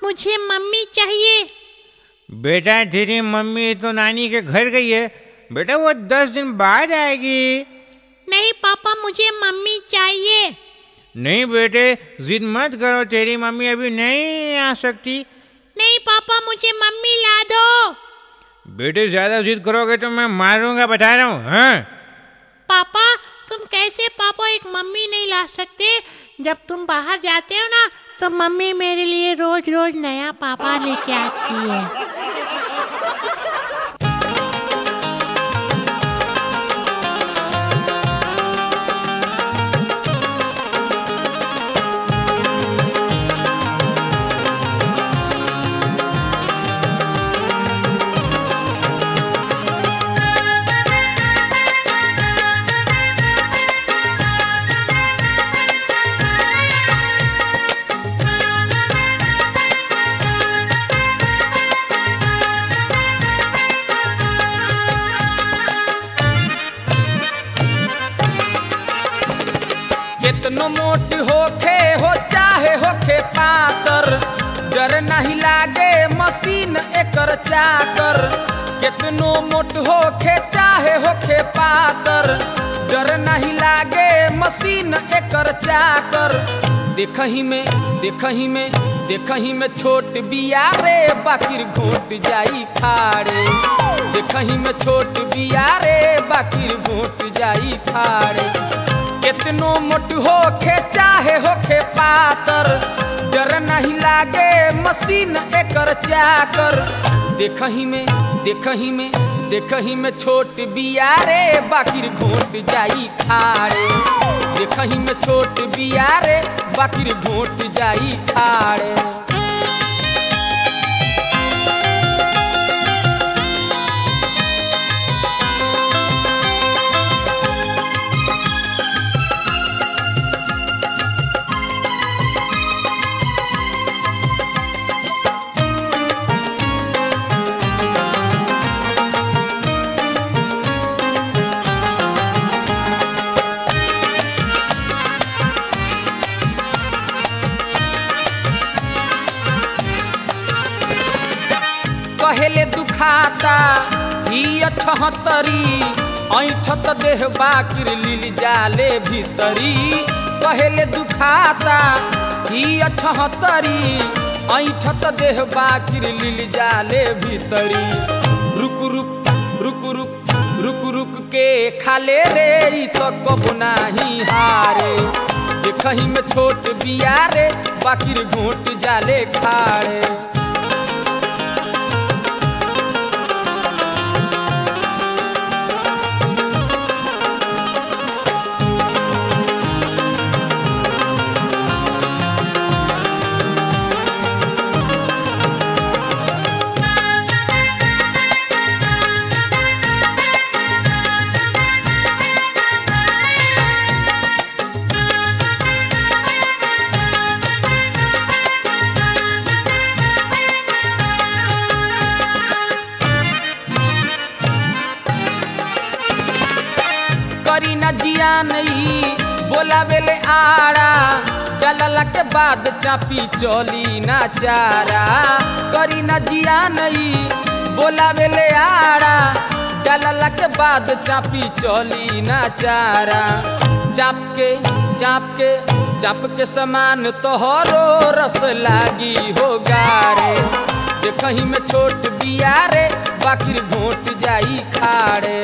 मुझे मम्मी चाहिए। बेटा तेरी मम्मी तो नानी के घर गई है बेटा, वो 10 दिन बाद आएगी। नहीं पापा, मुझे मम्मी चाहिए। नहीं बेटे जिद मत करो, तेरी मम्मी अभी नहीं आ सकती। नहीं पापा, मुझे मम्मी ला दो। बेटे ज्यादा जिद करोगे तो मैं मारूंगा, बता रहा हूँ। हाँ पापा तुम कैसे पापा एक मम्मी नहीं ला सकते? जब तुम बाहर जाते हो ना तो मम्मी मेरे लिए रोज रोज नया पापा लेके आती है। कितनो मोट होखे हो चाहे होखे पातर, डर नहीं लागे मशीन एकर चाकर। कितनो मोट होखे चाहे होखे पातर, डर नहीं लागे मशीन एकर चाकर। देखही में छोट बिया रे बाकिर घोट जाई खाड़े। देखही में छोट बिया रे बाकिर घोट जाई खाड़े। कितनो मोट होखे चाहे होखे पातर, डर नहीं लागे मशीन एकर चाकर। देखही में छोट बिया रे बाकिर घोट जाई खाड़े। देखही में छोट बिया रे बाकिर घोट जाई खाड़े। कहेले दुखाता ही 76, ऐठत देह बाकिर लील जाले भीतरी। कहेले दुखाता ही 76, ऐठत देह बाकिर लील जाले भीतरी। रुक के खाले रे ई तो कबो नाही हारे। देखही में छोट बिया रे बाकिर घोट जाले खाड़े। करी न जिया नहीं बोला बेले आड़ा, डलला के बाद चापी चली ना चारा। करी न जिया नहीं बोला बेले आड़ा, डलला के बाद चापी चली ना चारा। चाप के समान तोहरो रस लागी हो गारे। देखही में छोट बिया रे बाकिर घोट जाई खाड़े।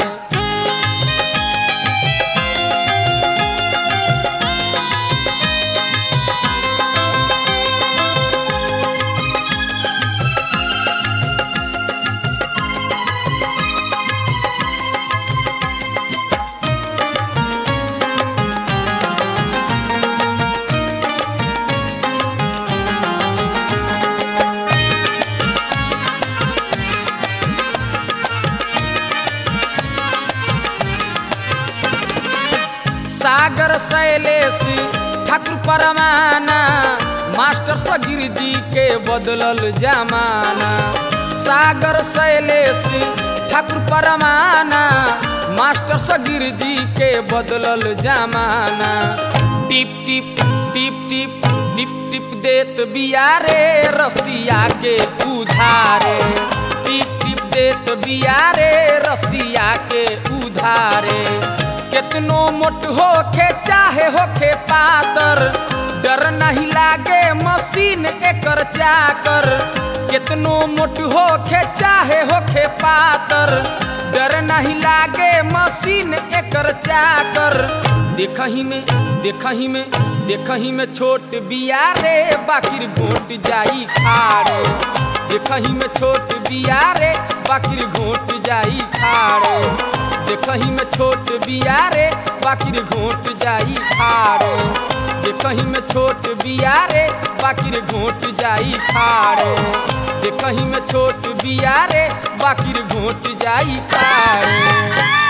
सागर शैलेश ठाकुर परमाना, मास्टर सगीर जी के बदलल जमाना। सागर शैलेश ठाकुर परमाना, मास्टर सगीर जी के बदलल जमाना। टिप टिप टिप टिप टिप टिप देत बिया रे रसिया के उधारे, टिप टिप देत बिया रे रसिया के उधारे। कितनो मोट होखे चाहे होखे पातर, डर नहीं लागे मशीन एकर चाकर। कितनो मोट होखे चाहे होखे पातर, डर नहीं लागे मशीन एकर चाकर। देखही में छोट बिया रे बाकिर घोट जाई खाड़े, देखही में छोट बिया रे बाकिर घोट जाई खाड़े, देखही में छोट बिया रे बाकिर घोट जाई खाड़े, देखही में छोट बिया रे बाकिर घोट जाई खाड़े, देखही में छोट बिया रे बाकिर घोट जाई खाड़े।